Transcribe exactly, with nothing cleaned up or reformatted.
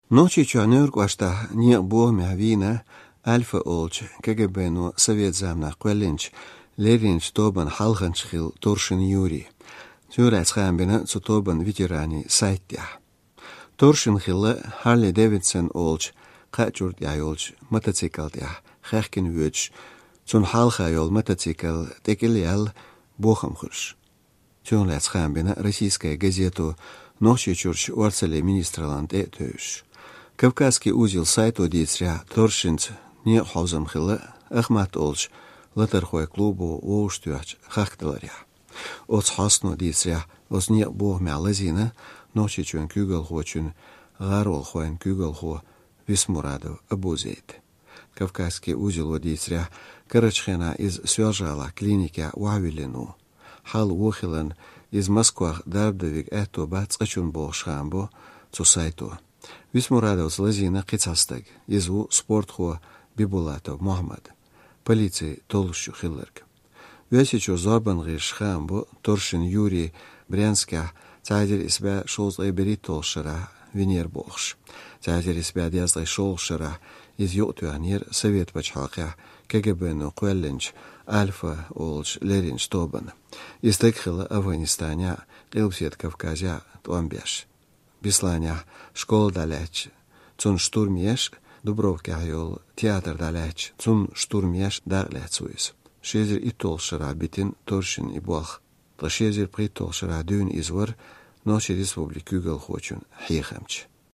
Ночи чанур квашта не бо мявина альфа олч КГБ-ну совет замна квелинч леринч тобан халханчхил торшин юри. Тюрец хамбина цутобан ветерани сайтя. Торшин хилла Харли Дэвидсон олч качурт яйолч мотоциклтя хахкин вüç цун халха йол мотоцикл текельял бохам хурш. Тюрец хамбина российская газету Ночи чурч орцеле министрланд этөш. Кавказский узел сайт одицря Торшинц не хаузам хилла Ахмат олч латархой клубу оуштуач хахталаря. Оц хасно дицря оз не бог мялазина ночи чун кюгал хочун гарол хоен кюгал хо Висмурадов абузейт. Кавказский узел одицря Карачхена из Сюажала клиника Уавилину. Хал Вохилан из Москвы Дардовик это бацачун болшамбо цу сайту. Висмурадов злазина қицастаг, изу спорт хо Бибулатов Мухаммад. Полиции толщу хиллерг. Весичу забан гишхамбо Торшин Юрий Брянска цайдер избе шолзлай бери толшара венер бохш. Цайдер избе дязлай шолшара из йотуанир совет бачхалка КГБ-ну квеллинч Альфа олч леринч тобан. Истекхила Афганистания Илбсет Кавказя Туамбеш. Бисланя школа далеч, цун штурмеш, Дубровка йол театр далеч, цун штурмеш далецуис. Шезер и толшара битин Торшин и бах. Та шезер при толшара дюн извор, ночи республик югал хочун хихамч.